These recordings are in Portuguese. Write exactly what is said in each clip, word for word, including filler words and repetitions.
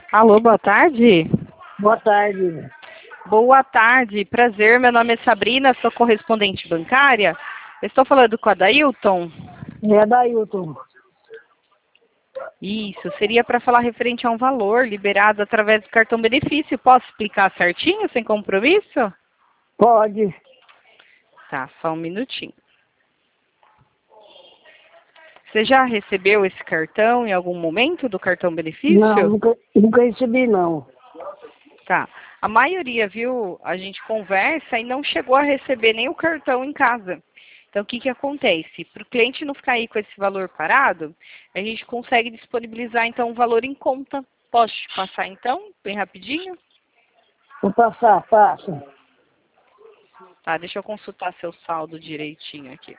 Alô, boa tarde. Boa tarde. Boa tarde, prazer. Meu nome é Sabrina, sou correspondente bancária. Estou falando com a Dailton. É Dailton. Isso, seria para falar referente a um valor liberado através do cartão benefício. Posso explicar certinho, sem compromisso? Pode. Tá, só um minutinho. Você já recebeu esse cartão em algum momento do cartão benefício? Não, nunca, nunca recebi, não. Tá. A maioria, viu, a gente conversa e não chegou a receber nem o cartão em casa. Então, o que que acontece? Para o cliente não ficar aí com esse valor parado, a gente consegue disponibilizar, então, um valor em conta. Posso te passar, então, bem rapidinho? Vou passar, passa. Tá, deixa eu consultar seu saldo direitinho aqui.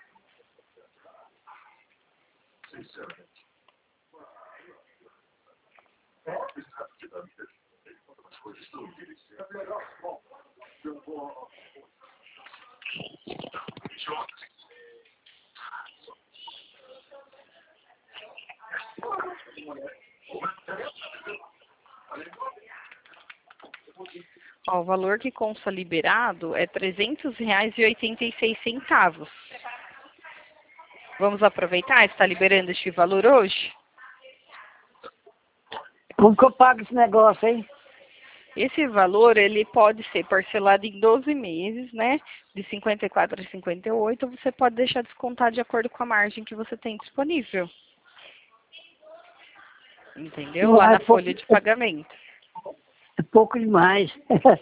Ó, o valor que consta liberado é trezentos reais e oitenta e seis centavos. Vamos aproveitar? Está liberando este valor hoje? Como que eu pago esse negócio, hein? Esse valor, ele pode ser parcelado em doze meses, né? De cinquenta e quatro a cinquenta e oito, ou você pode deixar descontar de acordo com a margem que você tem disponível. Entendeu? Lá Não, é na pouco, folha de pagamento. é pouco demais.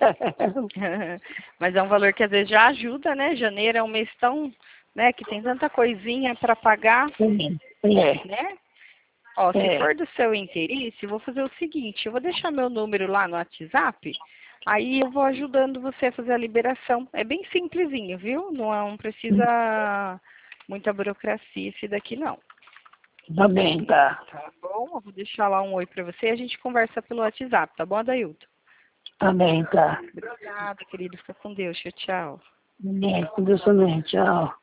Mas é um valor que às vezes já ajuda, né? Janeiro é um mês tão, né, que tem tanta coisinha para pagar, É, né? Ó, se é. for do seu interesse, eu vou fazer o seguinte, eu vou deixar meu número lá no WhatsApp, aí eu vou ajudando você a fazer a liberação. É bem simplesinho, viu? Não precisa muita burocracia esse daqui, não. Tá bem, tá. Tá bom? Eu vou deixar lá um oi para você e a gente conversa pelo WhatsApp, tá bom, Adailton? Tá bem, tá. Obrigada, querido. Fica com Deus. Tchau, tchau. Bem, com Deus também, tchau.